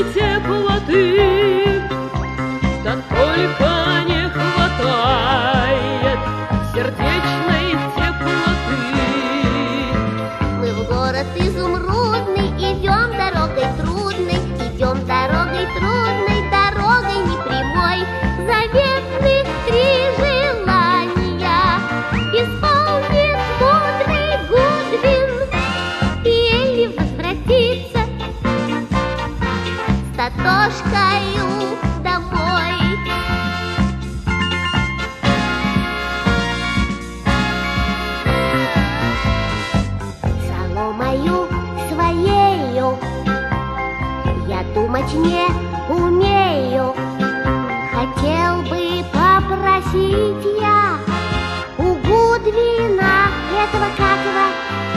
теплоты, да только не хватает сердечной теплоты. Мы в город изумрудный идем дорогой трудной, идем дорогой трудной, дорогой непрямой. Заветных 3 желания исполнит мудрый Гудвин, и Элли возвратится с Татошкою домой. Соломою своею я думать не умею. Хотел бы попросить я у Гудвина этого как его